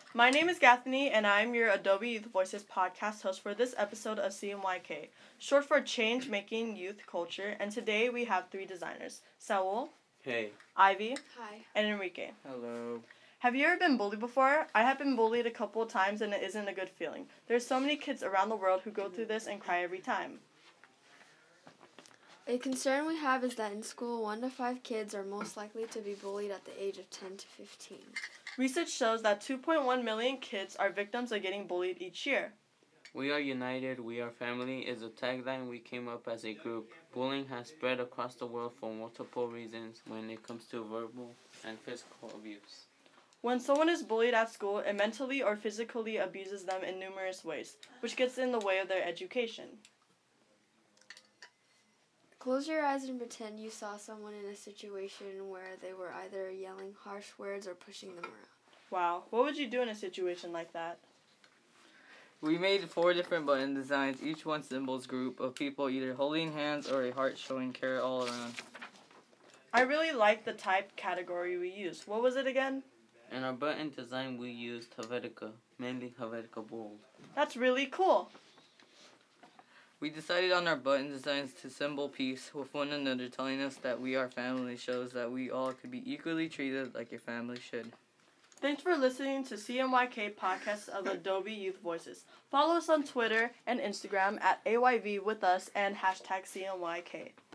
My name is Gathany, and I'm your Adobe Youth Voices podcast host for this episode of CMYK, short for Change Making Youth Culture, and today we have three designers, Saul, Hey. Ivy, Hi. and Enrique. Hello. Have you ever been bullied before? I have been bullied a couple of times, and it isn't a good feeling. There's so many kids around the world who go through this and cry every time. A concern we have is that in school, 1 to 5 kids are most likely to be bullied at the age of 10 to 15. Research shows that 2.1 million kids are victims of getting bullied each year. We are united, we are family is a tagline we came up as a group. Bullying has spread across the world for multiple reasons when it comes to verbal and physical abuse. When someone is bullied at school, it mentally or physically abuses them in numerous ways, which gets in the way of their education. Close your eyes and pretend you saw someone in a situation where they were either yelling harsh words or pushing them around. Wow, what would you do in a situation like that? We made 4 different button designs, each one symbols group of people either holding hands or a heart showing care all around. I really like the type category we used. What was it again? In our button design we used Helvetica, mainly Helvetica Bold. That's really cool. We decided on our button designs to symbol peace with one another, telling us that we are family shows that we all could be equally treated like a family should. Thanks for listening to CMYK Podcast of Adobe Youth Voices. Follow us on Twitter and Instagram at AYV with us and hashtag CMYK.